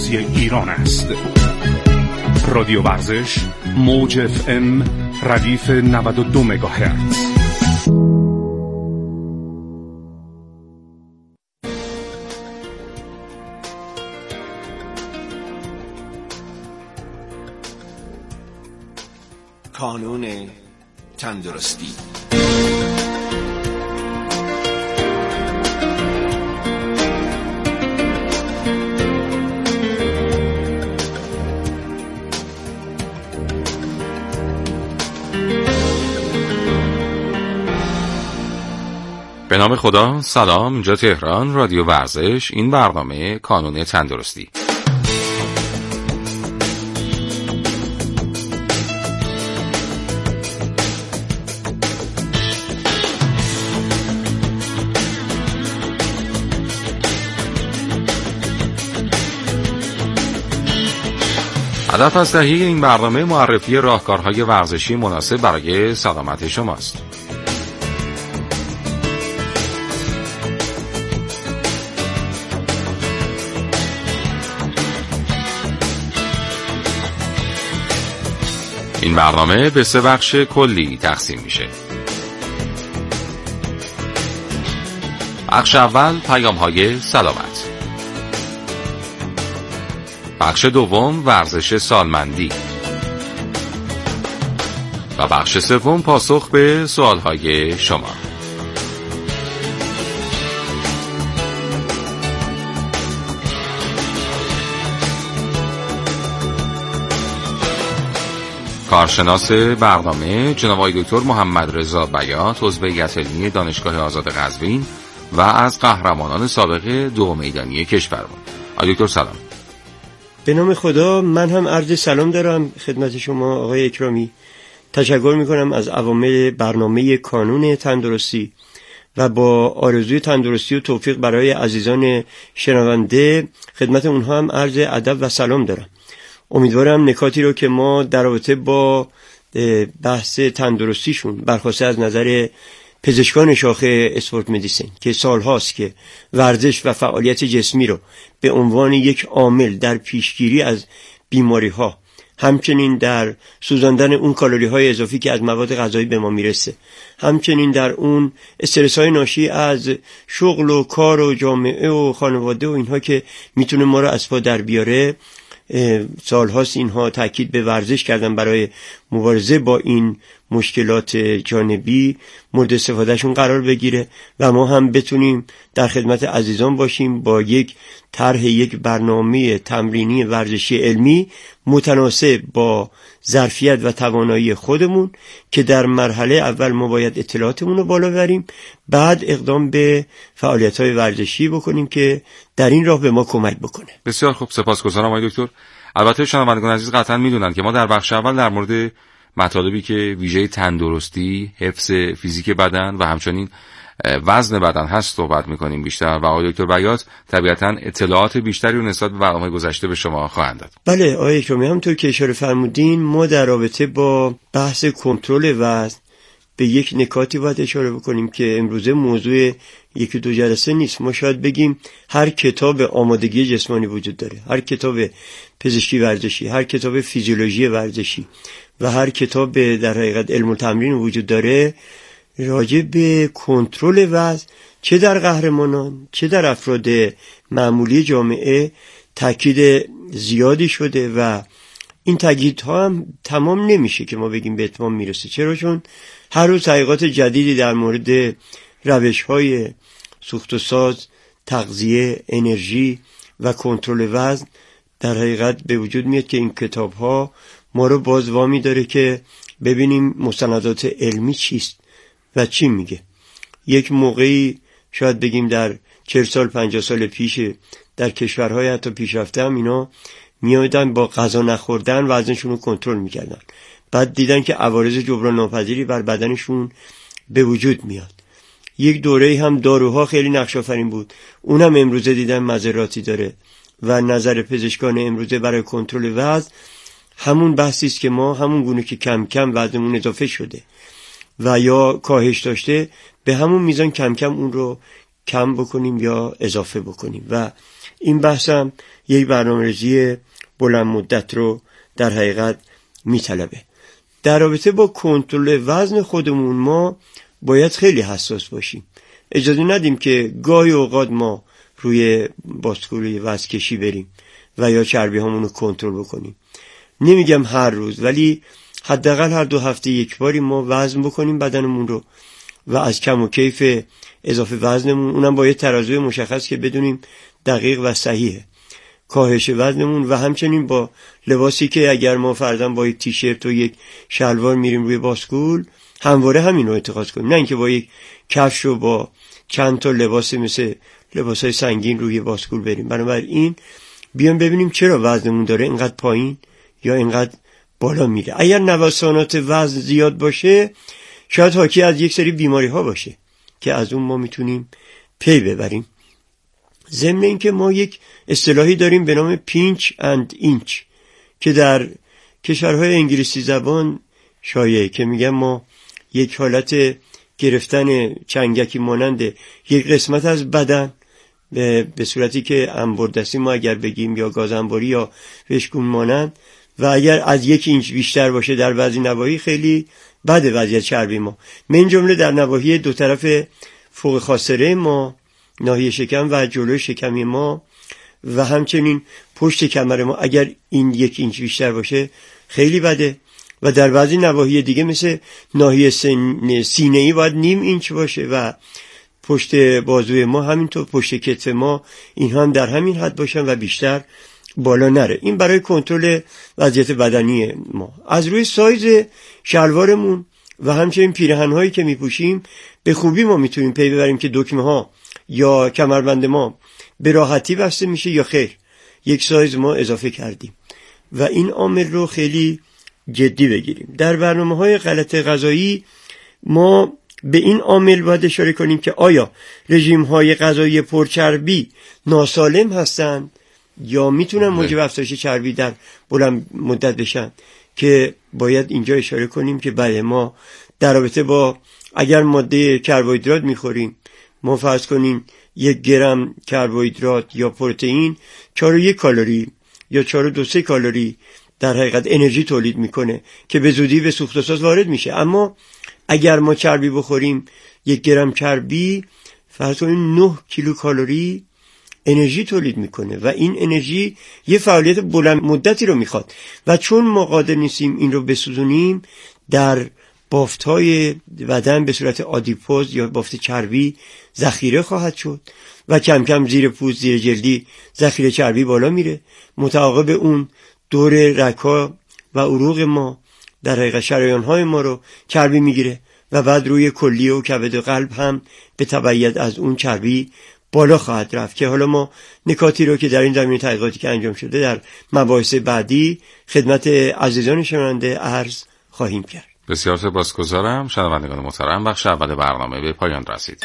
ورزشی ایران است. رادیو ورزش، موج FM، ردیف 92 مگاهرتز. کانون تندرستی. به نام خدا. سلام، اینجا تهران، رادیو ورزش. این برنامه کانون تندرستی. هدف از تهیه این برنامه معرفی راهکارهای ورزشی مناسب برای سلامت شماست. این برنامه به 3 بخش کلی تقسیم میشه. بخش اول پیام‌های سلامت. بخش دوم ورزش سالمندی. و بخش سوم پاسخ به سوالهای شما. کارشناس برنامه جناب آقای دکتر محمد رضا بیات، عضو هیئت علمی دانشگاه آزاد قزوین و از قهرمانان سابق 2 میدانی کشورمون. آقای دکتر سلام. به نام خدا. من هم عرض سلام دارم خدمت شما آقای اکرامی. تشکر میکنم از عوامل برنامه کانون تندرستی و با آرزوی تندرستی و توفیق برای عزیزان شنونده خدمت اونها هم عرض ادب و سلام دارم. امیدوارم نکاتی رو که ما در رابطه با بحث تندرستیشون برخواسته از نظر پزشکان شاخه اسپورت مدیسین که سالهاست که ورزش و فعالیت جسمی رو به عنوان یک عامل در پیشگیری از بیماری ها، همچنین در سوزاندن اون کالری های اضافی که از مواد غذایی به ما میرسه، همچنین در اون استرس های ناشی از شغل و کار و جامعه و خانواده و اینها که میتونه ما رو از پا در بیاره، سالهاست اینها تاکید به ورزش کردن برای مبارزه با این مشکلات جانبی مورد استفادهشون قرار بگیره و ما هم بتونیم در خدمت عزیزان باشیم با یک طرح یک برنامه تمرینی ورزشی علمی متناسب با ظرفیت و توانایی خودمون که در مرحله اول ما باید اطلاعاتمون رو بالا ببریم، بعد اقدام به فعالیت‌های ورزشی بکنیم که در این راه به ما کمک بکنه. بسیار خوب، سپاسگزارم آقای دکتر. البته شنوندگان عزیز قطعا میدونن که ما در بخش اول در مورد مطالبی که ویژه تندرستی، حفظ فیزیک بدن و همچنین وزن بدن هست صحبت میکنیم بیشتر و آقای دکتر بیات طبیعتاً اطلاعات بیشتری رو نسبت به برنامه گذشته به شما خواهند داد. بله آقای اکرامی، همونطور که اشاره فرمودین ما در رابطه با بحث کنترل وزن به یک نکاتی باید اشاره بکنیم که امروزه موضوع 1-2 جلسه نیست. ما شاید بگیم هر کتاب آمادگی جسمانی وجود داره، هر کتاب پزشکی ورزشی، هر کتاب فیزیولوژی ورزشی و هر کتاب در حقیقت علم التمرین وجود داره راجع به کنترل وزن، چه در قهرمانان چه در افراد معمولی جامعه تاکید زیادی شده و این تاکیدها هم تمام نمیشه که ما بگیم به اتمام میرسه. چرا؟ چون هر روز تحقیقات جدیدی در مورد روش‌های سوخت و ساز، تغذیه، انرژی و کنترل وزن در حقیقت به وجود میاد که این کتاب‌ها ما رو باز وامی داره که ببینیم مستندات علمی چیست و چی میگه. یک موقعی شاید بگیم در 40 سال 50 سال پیش در کشورهای حتی پیشرفته هم اینا میادن با غذا نخوردن وزنشون رو کنترل میکردن، بعد دیدن که عوارض جبران ناپذیری بر بدنشون به وجود میاد. یک دوره هم داروها خیلی نقش آفرین بود، اونم امروزه دیدن مضراتی داره و نظر پزشکان امروزه برای کنترل وزن همون بحثی است که ما همون گونه که کم کم وزنمون اضافه شده و یا کاهش داشته به همون میزان کم کم اون رو کم بکنیم یا اضافه بکنیم و این بحثم یک برنامه‌ریزی بلند مدت رو در حقیقت میطلبه. در رابطه با کنترل وزن خودمون ما باید خیلی حساس باشیم. اجازه ندیم که گاهی اوقات ما روی باسکول وزن کشی بریم و یا چربی همون رو کنترل بکنیم. نمیگم هر روز، ولی حداقل هر 2 هفته یک باری ما وزن بکنیم بدنمون رو و از کم و کیف اضافه وزنمون، اونم با یه ترازوی مشخص که بدونیم دقیق و صحیحه، کاهش وزنمون و همچنین با لباسی که اگر ما فرضاً با یک تیشرت و یک شلوار میریم روی باسکول همواره همین رو اتخاذ کنیم، نه اینکه با یک کفش و با چند تا لباس مثل لباسای سنگین روی باسکول بریم. بنابراین بیان ببینیم چرا وزنمون داره اینقدر پایین یا اینقدر بالا میره. اگر نوسانات وزن زیاد باشه شاید حاکی از یک سری بیماری ها باشه که از اون ما میتونیم پی ببریم. ضمن این که ما یک اصطلاحی داریم به نام پینچ اند اینچ که در کشورهای انگلیسی زبان شایعه، که میگن ما یک حالت گرفتن چنگکی مانند یک قسمت از بدن به صورتی که انبردستی ما اگر بگیم یا گازانباری یا وشگون مانند، و اگر از 1 اینچ بیشتر باشه در بعضی نواحی خیلی بده وضعیت چربی ما، من جمله در نواحی دو طرف فوق خاصره ما، ناحیه شکم و جلوی شکمی ما و همچنین پشت کمر ما، اگر این 1 اینچ بیشتر باشه خیلی بده. و در بعضی نواحی دیگه مثل ناحیه سینه‌ای باید 0.5 اینچ باشه و پشت بازوی ما همینطور، پشت کتف ما، این هم در همین حد باشن و بیشتر بالا نره. این برای کنترل وضعیت بدنی ما. از روی سایز شلوارمون و همچنین پیراهن‌هایی که میپوشیم به خوبی ما میتونیم پی ببریم که دکمه ها یا کمربند ما به راحتی بسته میشه یا خیر، یک سایز ما اضافه کردیم و این عامل رو خیلی جدی بگیریم. در برنامه‌های غلط غذایی ما به این عامل باید اشاره کنیم که آیا رژیم‌های غذایی پرچربی ناسالم هستند یا میتونن موجب افزایش چربی در بلند مدت بشن، که باید اینجا اشاره کنیم که بله، ما در رابطه با اگر ماده کربوهیدرات میخوریم، ما فرض کنیم 1 گرم کربوهیدرات یا پروتئین 4.1 کالری یا 4.2 کالری در حقیقت انرژی تولید میکنه که به زودی به سوخت و ساز وارد میشه. اما اگر ما چربی بخوریم، 1 گرم چربی فرض کنیم 9 کیلوکالری انرژی تولید میکنه و این انرژی یه فعالیت بلند مدتی رو میخواد و چون ما قادر نیستیم این رو بسوزونیم، در بافت‌های بدن به صورت آدیپوز یا بافت چربی ذخیره خواهد شد و کم کم زیر پوست، زیر جلدی ذخیره چربی بالا میره. متعاقب اون دور رگ‌ها و عروق ما در حقیقت شریان‌های ما رو چربی میگیره و بعد روی کلیه و کبد و قلب هم به تبعیت از اون چربی بالا خواهد رفت، که حالا ما نکاتی رو که در این زمینه تحقیقاتی که انجام شده در مباحث بعدی خدمت عزیزان شنونده عرض خواهیم کرد. بسیار سپاسگزارم. شنوندگان محترم، بخش اول برنامه به پایان رسید.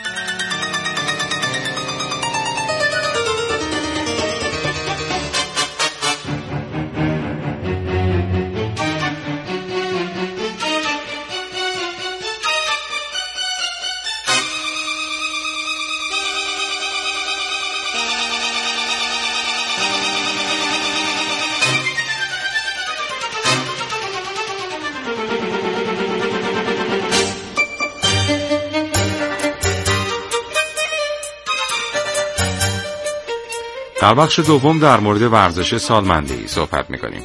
در بخش دوم در مورد ورزش سالمندگی صحبت می‌کنیم.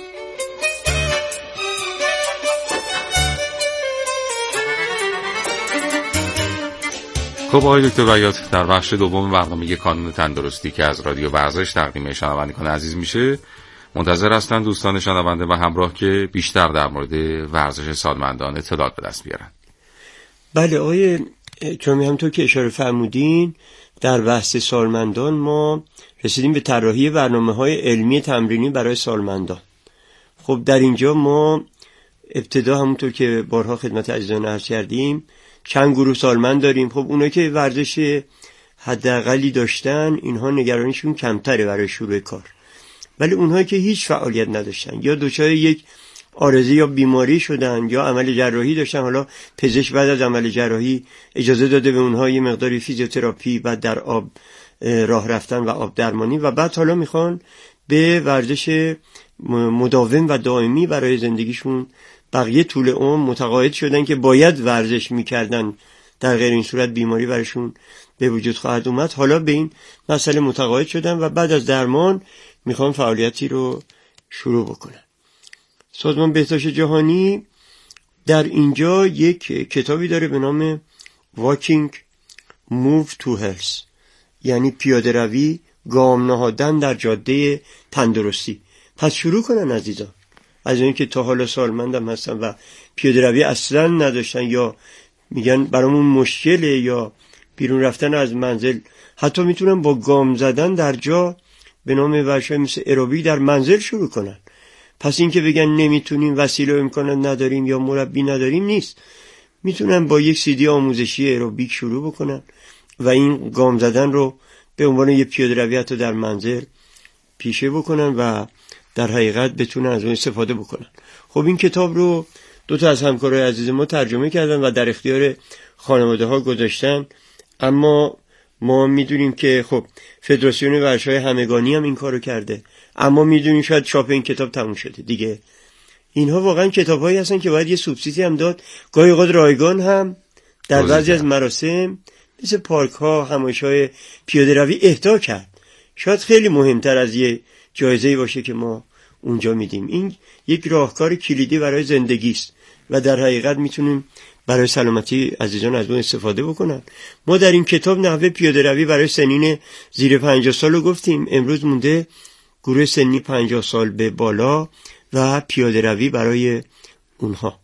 خب آقای دکتر بیات، در بخش دوم برنامه کانون تندرستی که از رادیو ورزش تقدیم شنوندگان عزیز میشه، منتظر هستند دوستان شنونده و همراه که بیشتر در مورد ورزش سالمندان اطلاعات به دست بیارن. بله آقای چون همونطور که اشاره فرمودین، در بحث سالمندان ما رسیدیم به طراحی برنامه‌های علمی تمرینی برای سالمندان. خب در اینجا ما ابتدا همونطور که بارها خدمت عزیزان عرض کردیم چند گروه سالمند داریم. خب اونایی که ورزش حداقلی داشتن، اینها نگرانیشون کمتره برای شروع کار، ولی اونهایی که هیچ فعالیت نداشتن یا دچار یک عارضه یا بیماری شدن یا عمل جراحی داشتن، حالا پزشک بعد از عمل جراحی اجازه داده به اونها یه مقداری فیزیوتراپی و در آب راه رفتن و آب درمانی و بعد حالا میخوان به ورزش مداوم و دائمی برای زندگیشون بقیه طول عمر متقاعد شدن که باید ورزش میکردن، در غیر این صورت بیماری برشون به وجود خواهد اومد. حالا به این مسئله متقاعد شدن و بعد از درمان میخوان فعالیتی رو شروع بکنن. سازمان بهداشت جهانی در اینجا یک کتابی داره به نام Walking Move to Health، یعنی پیاده روی، گام نهادن در جاده تندرستی. پس شروع کنن عزیزان، از این که تا حالا سالمندم هستن و پیاده روی اصلا نداشتن یا میگن برامون مشکله یا بیرون رفتن از منزل، حتی میتونن با گام زدن در جا به نام ورزش‌های مثل ایروبیک در منزل شروع کنن. پس این که بگن نمیتونیم، وسیله و امکانات نداریم یا مربی نداریم نیست، میتونن با یک CD آموزشی ایروبیک شروع بکنن و این گام زدن رو به عنوان یک پیاده روی حتی در منزل پیشه بکنن و در حقیقت بتونن از اون استفاده بکنن. خب این کتاب رو 2 از همکارای عزیز ما ترجمه کردن و در اختیار خانواده ها گذاشتن، اما ما میدونیم که خب فدراسیون ورزش‌های همگانی هم این کارو کرده، اما میدونیم شاید چاپ این کتاب تموم شده دیگه. اینها واقعا کتابایی هستن که باید یه سوبسیدی هم داد، گاهی اوقات رایگان هم در بعضی از مراسم مثل پارک ها، همایش‌های پیاده روی اهدا کرد. شاید خیلی مهمتر از یه جایزه‌ای باشه که ما اونجا میدیم. این یک راهکار کلیدی برای زندگی است و در حقیقت میتونیم برای سلامتی عزیزان از اون استفاده بکنن. ما در این کتاب نحوه پیاده روی برای سنین زیر 50 سال رو گفتیم. امروز مونده گروه سنی 50 سال به بالا و پیاده روی برای اونها.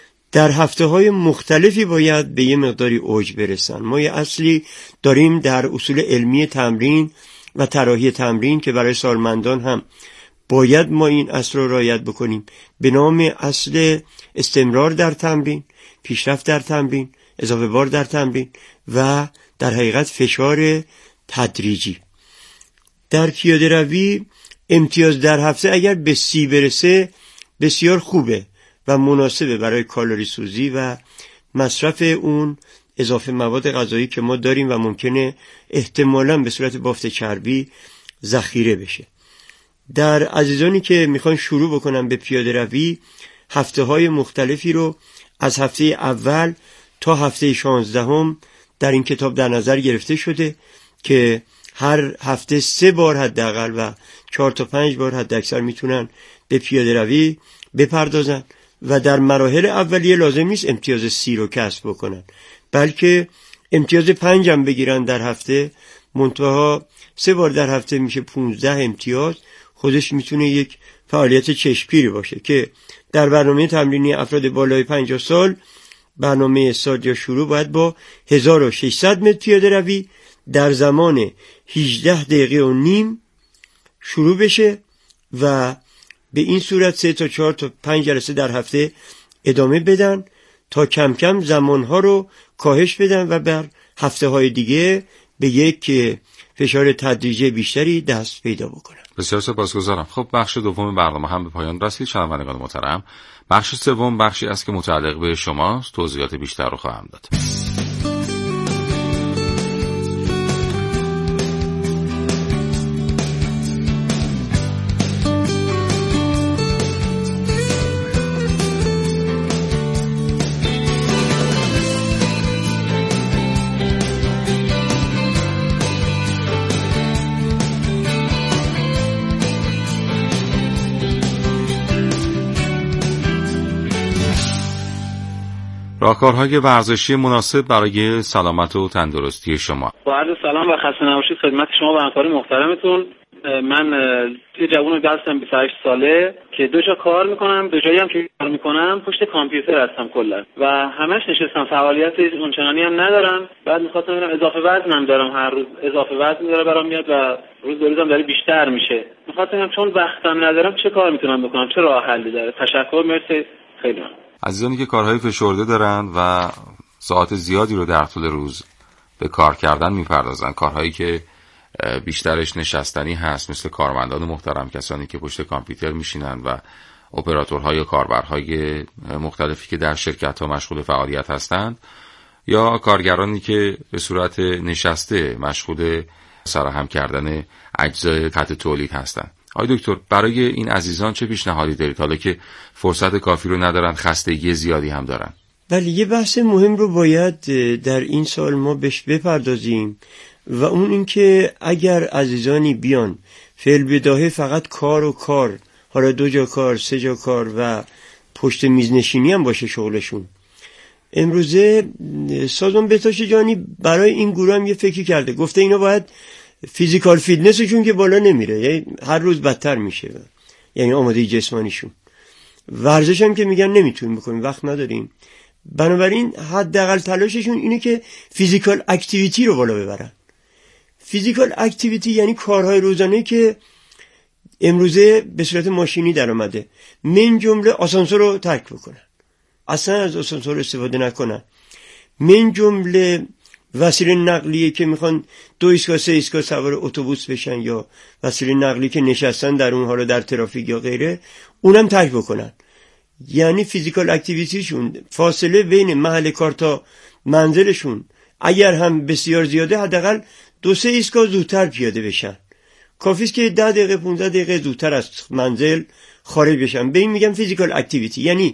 در هفته‌های مختلفی باید به یه مقداری اوج برسن. ما یه اصلی داریم در اصول علمی تمرین و طراحی تمرین که برای سالمندان هم باید ما این اصل رو رعایت بکنیم، به نام اصل استمرار در تمرین، پیشرفت در تمرین، اضافه بار در تمرین و در حقیقت فشار تدریجی. در پیاده روی امتیاز در هفته اگر به 30 برسه بسیار خوبه و مناسبه برای کالری سوزی و مصرف اون اضافه مواد غذایی که ما داریم و ممکنه احتمالاً به صورت بافت چربی ذخیره بشه. در عزیزانی که میخوان شروع بکنن به پیاده روی، هفته‌های مختلفی رو از هفته اول تا هفته 16 در این کتاب در نظر گرفته شده که هر هفته 3 بار حداقل و 4 تا 5 بار حداکثر میتونن به پیاده روی بپردازن و در مراحل اولیه لازم نیست امتیاز 30 رو کسب بکنن، بلکه امتیاز 5 هم بگیرن در هفته. منتها 3 بار در هفته میشه 15 امتیاز. خودش میتونه یک فعالیت چشمگیری باشه که در برنامه تمرینی افراد بالای 50 سال برنامه استارت یا شروع باید با 1600 متر پیاده روی در زمان 18 دقیقه و نیم شروع بشه و به این صورت 3 تا 4 تا 5 جلسه در هفته ادامه بدن تا کم کم زمانها رو کاهش بدن و بر هفته های دیگه به یک فشار تدریجی بیشتری دست پیدا بکنن. بسیار سپاسگزارم. خب بخش دوم برنامه هم به پایان رسید. شنوندگان محترم، بخش سوم بخشی است که متعلق به شماست. توضیحات بیشتر رو خواهم داد. راهکارهای ورزشی مناسب برای سلامت و تندرستی شما. با عرض سلام و خسته نباشید خدمت شما و همکار محترمتون. من یه جوون هستم 28 ساله که دو جا کار میکنم. دو جایی هم که کار میکنم پشت کامپیوتر هستم کلا و همش نشستم، فعالیت اونچنانی هم ندارم. بعد میخواستم ببینم اضافه وزنم دارم، هر روز اضافه وزن داره برام میاد و روز به روزم داره بیشتر میشه. میخواستم چون وقتم ندارم چه کار میتونم بکنم، چه راه حلی داره؟ تشکر، مرسی، خیلی ممنون. عزیزانی که کارهای فشرده دارن و ساعت زیادی رو در طول روز به کار کردن میپردازن، کارهایی که بیشترش نشستنی هست، مثل کارمندان محترم، کسانی که پشت کامپیوتر میشینن و اپراتورهای یا کاربرهای مختلفی که در شرکت‌ها مشغول فعالیت هستند، یا کارگرانی که به صورت نشسته مشغول سرهم کردن اجزای خط تولید هستن. آقای دکتر، برای این عزیزان چه پیشنهادی دارید حالا که فرصت کافی رو ندارن، خستگی زیادی هم دارن؟ بله، یه بحث مهم رو باید در این سال ما بهش بپردازیم و اون این که اگر عزیزانی بیان فعل بداهه فقط کار و کار، حالا 2 جا کار 3 جا کار و پشت میز نشینی هم باشه شغلشون، امروزه سازمان بهداشت جهانی برای این گروه هم یه فکری کرده، گفته اینا باید فیزیکال فیتنسشون که بالا نمیره، یعنی هر روز بدتر میشه، یعنی آماده جسمانیشون، ورزش هم که میگن نمیتونیم بکنیم، وقت نداریم، بنابراین حداقل تلاششون اینه که فیزیکال اکتیویتی رو بالا ببرن. فیزیکال اکتیویتی یعنی کارهای روزانه که امروزه به صورت ماشینی در اومده، من جمله آسانسور رو ترک بکنن، اصلا از آسانسور استفاده نکنن، من جمله وسیله نقلیه که میخوان 2 ایستگاه 3 ایستگاه سوار اتوبوس بشن یا وسیله نقلی که نشستن در اون حالا در ترافیک یا غیره، اونم ترک بکنن. یعنی فیزیکال اکتیویتیشون فاصله بین محل کار تا منزلشون اگر هم بسیار زیاده حداقل 2-3 ایستگاه زودتر پیاده بشن، کافیست که 10 دقیقه 15 دقیقه زودتر از منزل خارج بشن. به این میگم فیزیکال اکتیویتی، یعنی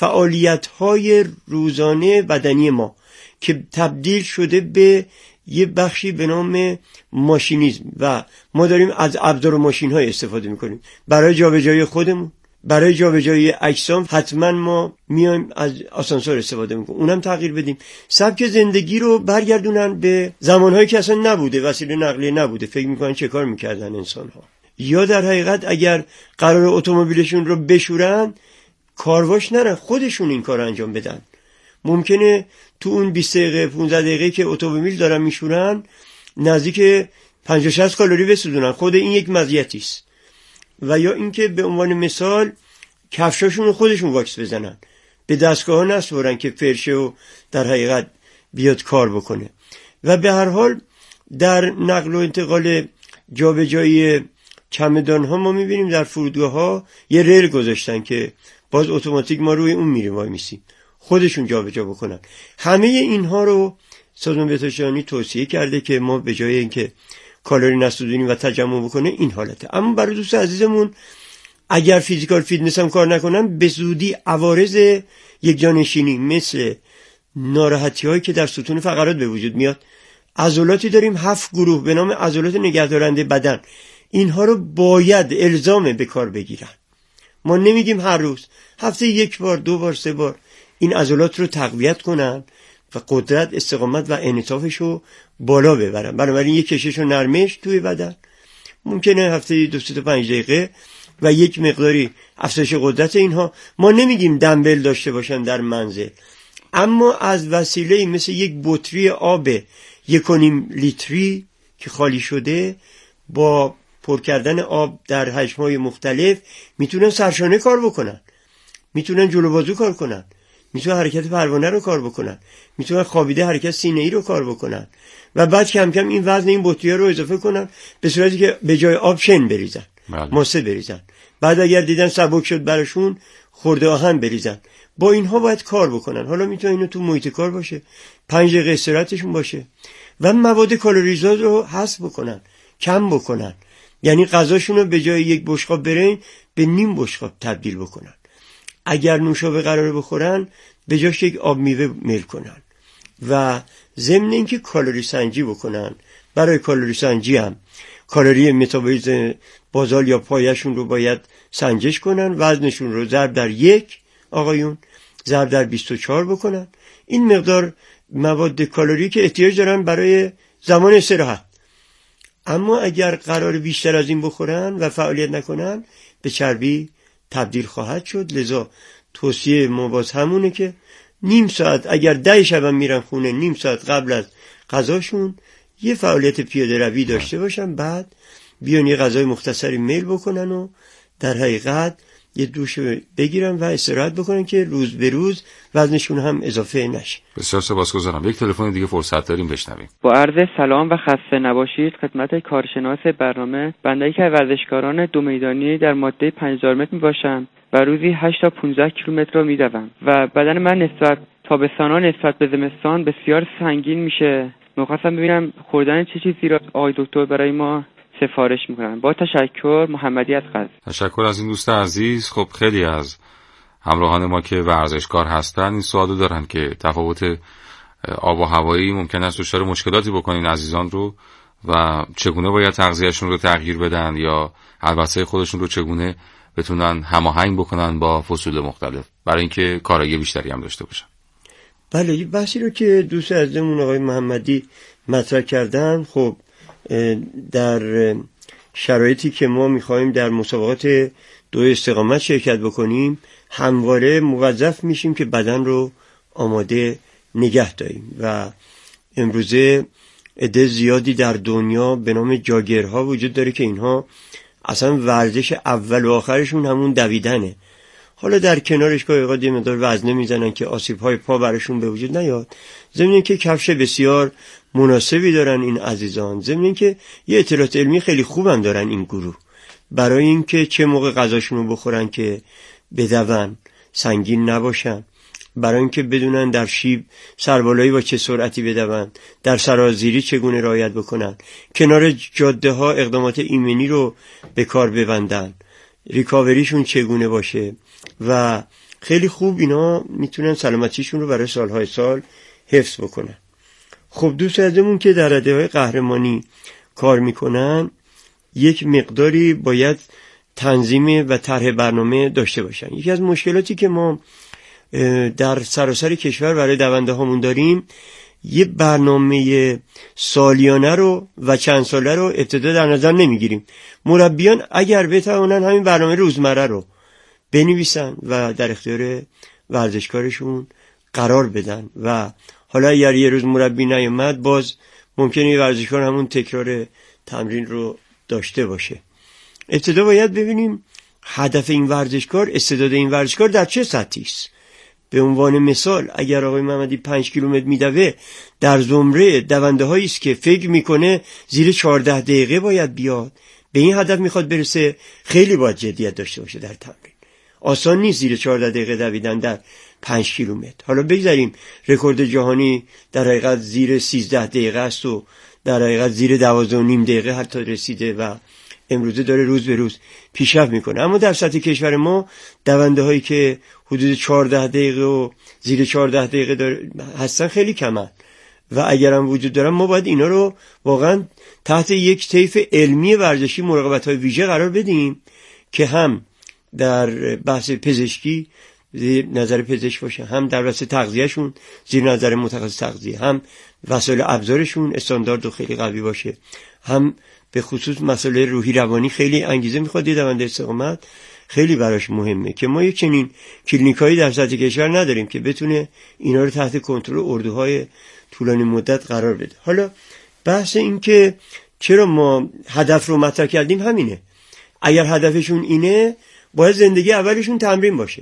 فعالیت‌های روزانه بدنی ما که تبدیل شده به یه بخشی به نام ماشینیسم و ما داریم از ابزار و ماشین‌های استفاده می‌کنیم برای جابجایی خودمون، برای جابجایی اجسام حتما ما میایم از آسانسور استفاده میکنیم، اونم تغییر بدیم. سبک زندگی رو برگردونن به زمانهایی که اصلا نبوده، وسیله نقلیه نبوده، فکر میکنن چه کار میکردن انسان‌ها، یا در حقیقت اگر قرار اتومبیلشون رو بشورن کارواش نرن، خودشون این کار انجام بدن. ممکنه تو اون 20 دقیقه 15 دقیقه که اتومبیل دارن میشورن نزدیک 50-60 کالری بسوزونن، خود این یک مزیتی است. و یا اینکه به عنوان مثال کفشاشون رو خودشون واکس بزنن، به دستگاه ها نسپارن که فرشه و در حقیقت بیاد کار بکنه. و به هر حال در نقل و انتقال جابجایی چمدان ها ما میبینیم در فرودگاه ها یه ریل گذاشتن که باز اتوماتیک ما روی اون میریم وای میسیم، خودشون جابجا بکنن. همه اینها رو سازمان بهداشت جهانی توصیه کرده که ما به جای اینکه کالری نسوزونیم و تجمع بکنه این حالته. اما برای دوست عزیزمون اگر فیزیکال فیتنس هم کار نکنن به زودی عوارض یک جانشینی مثل ناراحتی هایی که در ستون فقرات به وجود میاد، عضلاتی داریم 7 گروه به نام عضلات نگهدارنده بدن، اینها رو باید الزام به کار بگیرن. ما نمیگیم هر روز، هفته 1 بار 2 بار 3 بار این عضلات رو تقویت کنن و قدرت استقامت و انعطافش رو بالا ببرن. بنابراین یک کشش و نرمش توی بدن ممکنه هفته 2 تا 5 دقیقه و یک مقداری افزایش قدرت اینها. ما نمیگیم دمبل داشته باشن در منزل، اما از وسیله مثل یک بطری آب 1.5 لیتری که خالی شده با پر کردن آب در حجم‌های مختلف میتونن سرشانه کار بکنن، میتونن جلو بازو کار کنن، میتونن حرکت پروانه رو کار بکنن، میتونن خوابیده حرکت سینه‌ای رو کار بکنن و بعد کم کم این وزن این بطری‌ها رو اضافه کنن به صورتی که به جای آب شن بریزن، ماسه بریزن، بعد اگر دیدن سبک شد براشون خورده آهن بریزن. با اینها باید کار بکنن. حالا میتونه اینو تو محیط کار باشه، 5 دقیقه استراحتشون باشه و مواد کالریزاد رو حذف بکنن، کم بکنن، یعنی غذاشون رو به جای 1 بشقاب برنج به نیم بشقاب تبدیل بکنن. اگر نوشابه قراره بخورن به جاش 1 آب میوه میل کنن و ضمن اینکه کالری سنجی بکنن. برای کالری سنجی هم کالری متابولیسم بازال یا پایشون رو باید سنجش کنن، وزنشون رو ضرب در 1 آقایون ضرب در 24 بکنن. این مقدار مواد کالری که احتیاج دارن برای زمان استراحت. اما اگر قرار بیشتر از این بخورن و فعالیت نکنن به چربی تبدیل خواهد شد. لذا توصیه ما باز همونه که نیم ساعت اگر 10 شب میرن خونه، نیم ساعت قبل از غذاشون یه فعالیت پیاده روی داشته باشن، بعد بیان یه غذای مختصری میل بکنن و در حقیقت یه دوش بگیرن و استراحت بکنن که روز به روز وزنشون هم اضافه نشه. بسیار سپاسگزارم. یک تلفن دیگه فرصت داریم بشنویم. با عرض سلام و خسته نباشید خدمت کارشناس برنامه. بنده که ورزشکاران 2 میدانی در ماده 5000 متر میباشم و روزی 8 تا 15 کیلومتر رو میدوم و بدن من نسبت تابستان‌ها نسبت به زمستان بسیار سنگین میشه. می‌خواستم ببینم خوردن چه چیزی را آقای دکتر برای ما سفارش میکنن. با تشکر، محمدی از قزوین. تشکر از این دوست عزیز. خب خیلی از همراهان ما که ورزشکار هستن این سوالو دارن که تفاوت آب و هوایی ممکن است دچار مشکلاتی بکنین عزیزان رو و چگونه باید تغذیه‌شون رو تغییر بدن یا البته خودشون رو چگونه بتونن هماهنگ بکنن با فصول مختلف برای اینکه کارایی بیشتری هم داشته باشن. بله، این بحثی رو که دوست عزیزمون آقای محمدی مطرح کردن، خب در شرایطی که ما می‌خوایم در مسابقات دو استقامت شرکت بکنیم همواره موظف میشیم که بدن رو آماده نگه داریم و امروزه عده زیادی در دنیا به نام جاگرها وجود داره که اینها اصلا ورزش اول و آخرشون همون دویدنه. حالا در کنارش که اوقات یه مقدار وزنه میزنن که آسیب‌های پا براشون به وجود نیاد. ضمن اینکه کفش بسیار مناسبی دارن این عزیزان، ضمن اینکه یه اطلاعات علمی خیلی خوبم دارن این گروه برای اینکه چه موقع غذاشون رو بخورن که بدون، سنگین نباشن، برای اینکه بدونن در شیب سربالایی با چه سرعتی بدون، در سرازیری چگونه رعایت بکنن، کنار جاده ها اقدامات ایمنی رو به کار ببندن، ریکاوریشون چگونه باشه و خیلی خوب اینا میتونن سلامتیشون رو برای سالهای سال حفظ بکنن. خب دوست عزیزمون که در رده های قهرمانی کار میکنن یک مقداری باید تنظیم و طرح برنامه داشته باشن. یکی از مشکلاتی که ما در سراسر کشور برای دونده هامون داریم یه برنامه سالیانه رو و چند ساله رو ابتدا در نظر نمیگیریم. مربیان اگر بتوانن همین برنامه روزمره رو بنویسن و در اختیار ورزشکارشون قرار بدن و حالا اگر یه روز مربی نیامد باز ممکنه یه ورزشکار همون تکرار تمرین رو داشته باشه. ابتدا باید ببینیم هدف این ورزشکار، استعداد این ورزشکار در چه سطحی است. به عنوان مثال اگر آقای محمدی 5 کیلومتر میدوه در زمره دونده هایی است که فکر میکنه زیر 14 دقیقه باید بیاد، به این هدف میخواد برسه، خیلی باید جدیت داشته باشه در تمرین. آسان نیست زیر 14 دقیقه دویدن در 5 کیلومتر. حالا بگذاریم رکورد جهانی در حقیقت زیر 13 دقیقه است و در حقیقت زیر 12.5 دقیقه حتی رسیده و امروزه داره روز به روز پیشرفت میکنه. اما در سطح کشور ما دونده هایی که حدود 14 دقیقه و زیر 14 دقیقه هستن خیلی کمن و اگر هم وجود دارن ما باید اینا رو واقعا تحت یک طیف علمی ورزشی مراقبت های ویژه قرار بدیم که هم در بحث پزشکی زیر نظر پزشک باشه، هم در بحث تغذیهشون زیر نظر متخصص تغذیه، هم وسایل ابزارشون استاندارد و خیلی قوی باشه، هم به خصوص مسئله روحی روانی خیلی انگیزه میخواد. یه دونده استقامت خیلی براش مهمه که ما یک چنین کلینیکایی در سطح کشور نداریم که بتونه اینا رو تحت کنترل اردوهای طولانی مدت قرار بده. حالا بحث این که چرا ما هدف رو مطرح کردیم همینه. اگر هدفشون اینه باید زندگی اولشون تمرین باشه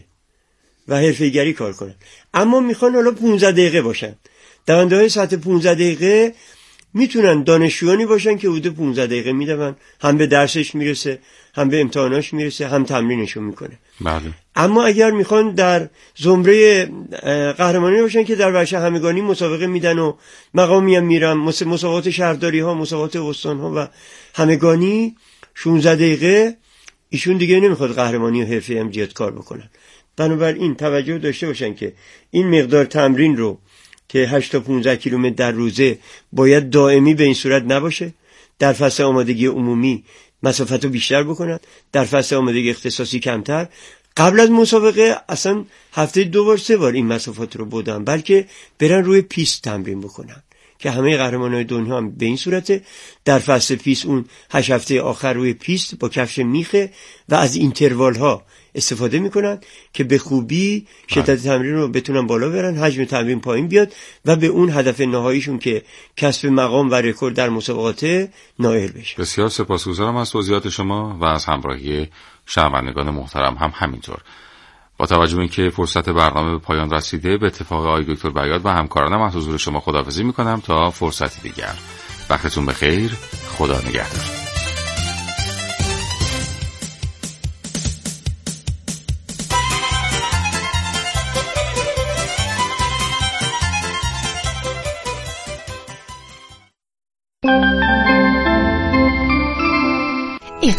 و حرفه‌ای‌گری کار کنن. اما میخوان حالا 15 دقیقه باشن. دونده‌های سطح 15 دقیقه میتونن دانشجویانی باشن که حدود 15 دقیقه میدون، هم به درسش میرسه، هم به امتحاناش میرسه، هم تمرینشو میکنه. بله. اما اگر میخوان در زمره قهرمانی باشن که در ورزش همگانی مسابقه میدن و مقامی هم میرن، مسابقات شهرداری ها، مسابقات استان ها و همگانی 16 دقیقه ایشون دیگه نمیخواد قهرمانی و حرفه‌ای هم زیاد کار بکنن. بنابراین توجه داشته باشن که این مقدار تمرین رو که 8 تا 15 کیلومتر در روزه باید دائمی به این صورت نباشه. در فصل آمادگی عمومی مسافت رو بیشتر بکنن، در فصل آمادگی اختصاصی کمتر. قبل از مسابقه اصلا هفته 2 بار 3 بار این مسافت رو بدن، بلکه برن روی پیست تمرین بکنن که همه قهرمانای دنیا هم به این صورته. در فصل پیست اون 8 هفته آخر روی پیست با کفش میخه و از اینتروال ها استفاده میکنن که به خوبی شدت تمرین رو بتونن بالا برن، حجم تمرین پایین بیاد و به اون هدف نهاییشون که کسب مقام و رکورد در مسابقات نائل بشه. بسیار سپاسگزارم از توضیحات شما و از همراهی شنوندگان محترم هم همینطور. با توجه به اینکه فرصت برنامه به پایان رسیده، به اتفاق آقای دکتر بیات و همکارانم از حضور شما خداحافظی میکنم تا فرصتی دیگر. وقتتون بخیر. خدا نگهدار.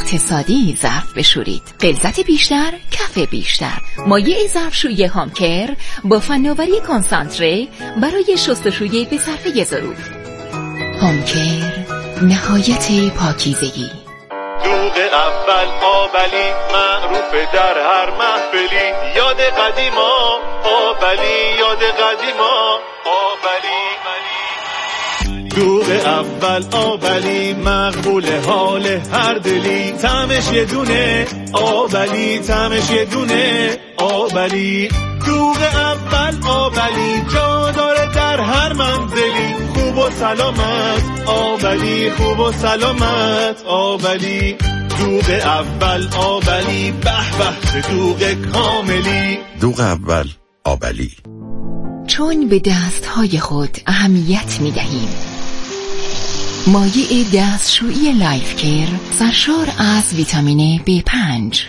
اقتصادی ظرف بشورید. غلظت بیشتر، کف بیشتر. مایع ظرفشویی هامکر با فناوری کنسانتره برای شستشوی به صرفه ظروف. هامکر، نهایت پاکیزگی. دوغ اول آبلی معروف در هر محفلی، یاد قدیما آبلی، یاد قدیما آبلی. دوغ اول آبلی مقبول حال هر دلی، طعمش یه دونه آبلی، طعمش یه دونه آبلی. دوغ اول آبلی جا داره در هر منزلی، خوب و سلامت آبلی، خوب و سلامت آبلی. دوغ اول آبلی، به به چه دوغ کاملی. دوغ اول آبلی. چون به دستهای خود اهمیت می دهیم. مایع دستشویی لایف کیر سرشار از ویتامین B5.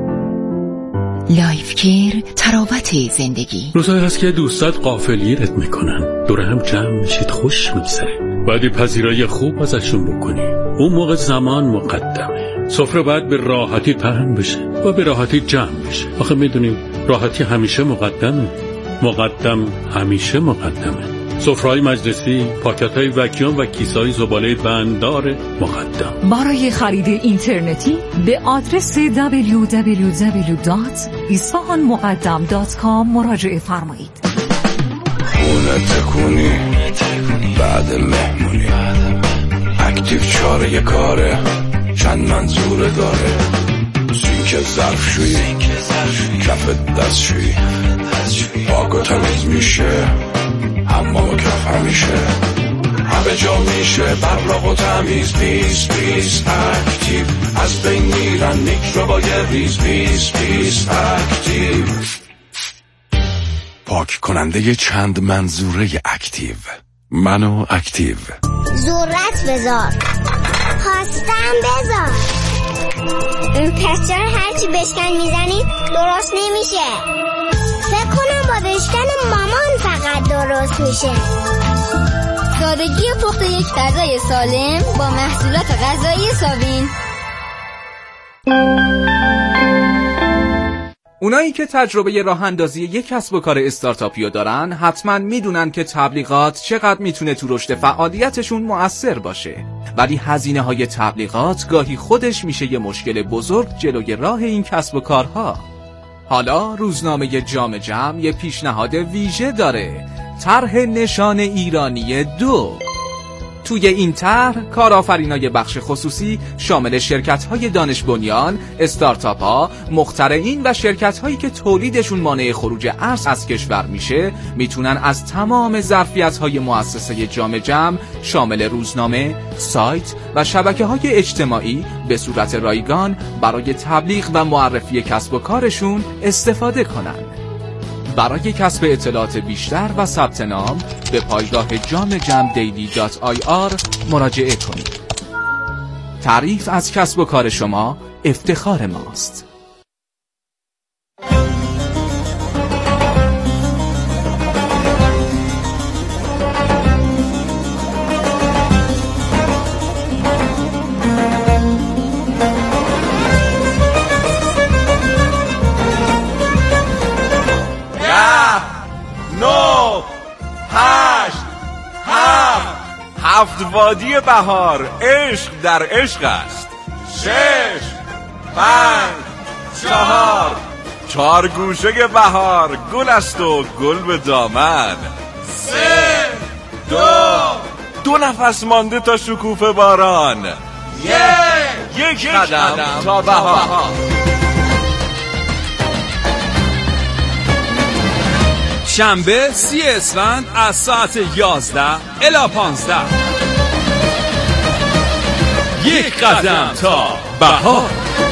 لایف کیر، تراوت زندگی. روزایی هست که دوستات غافلیت میکنن، دور هم جمع میشید، خوش میگذره، باید پذیرایی خوب ازشون بکنی. اون موقع زمان مقدمه، سفره باید به راحتی پهن بشه و به راحتی جمع بشه. آخه میدونیم راحتی همیشه مقدمه، مقدم همیشه مقدمه. سفره‌های مجلسی، پاکت‌های وکیوم و کیسه‌های زباله بنددار مقدم. برای خرید اینترنتی به آدرس www.isfahanmuqaddam.com مراجعه فرمایید. خونه تکونی بعد مهمونی، اکتیو چاره کاره، چند منظوره داره. سینک ظرفشویی، کف دستشویی، پاک و تمیز میشه، اما کف همیشه، همه جا میشه، براق و تمیز. پیس پیس اکتیو، از بین میرن میکروبای ریز. پیس پیس اکتیو، پاک کننده چند منظوره اکتیو. منو اکتیو. ذرت بذار، خواستم بذار. این پسچر هرچی بشکن میزنی درست نمیشه. فکر کنم با بشکن مامان فقط درست میشه. سادگی پخت یک غذای سالم با محصولات غذایی ساوین. اونایی که تجربه راه اندازی یک کسب و کار استارتاپی رو دارن حتما میدونن که تبلیغات چقدر میتونه تو رشد فعالیتشون مؤثر باشه، ولی هزینه های تبلیغات گاهی خودش میشه یه مشکل بزرگ جلوی راه این کسب و کارها. حالا روزنامه جام جم یه پیشنهاد ویژه داره، طرح نشان ایرانی 2. توی این طرح کارآفرینای بخش خصوصی شامل شرکت‌های دانش بنیان، استارتاپ‌ها، مخترعین و شرکت‌هایی که تولیدشون مانع خروج ارز از کشور میشه میتونن از تمام ظرفیت‌های مؤسسه جام جم شامل روزنامه، سایت و شبکه‌های اجتماعی به صورت رایگان برای تبلیغ و معرفی کسب و کارشون استفاده کنن. برای کسب اطلاعات بیشتر و ثبت نام به پایگاه jamjamdaily.ir مراجعه کنید. تعریف از کسب و کار شما افتخار ماست. هفت وادی بهار، عشق در عشق است. 6 5 4 چهار گوشه بهار، گل است و گل به دامن. 3 2 نفس مانده تا شکوفه باران. یک قدم تا بهار. شنبه 30 اسفند از ساعت 11 الی 15. یک قدم تا بهار.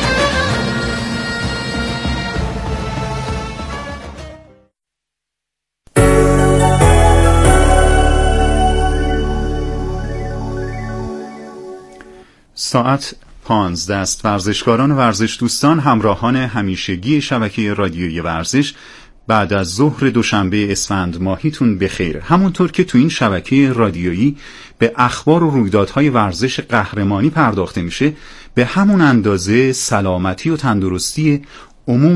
ساعت 15 است. ورزشکاران و ورزش دوستان، همراهان همیشگی شبکه رادیویی ورزش، بعد از ظهر دوشنبه اسفند ماهیتون بخیر. همونطور که تو این شبکه رادیویی به اخبار و رویدادهای ورزش قهرمانی پرداخته میشه، به همون اندازه سلامتی و تندرستی عموم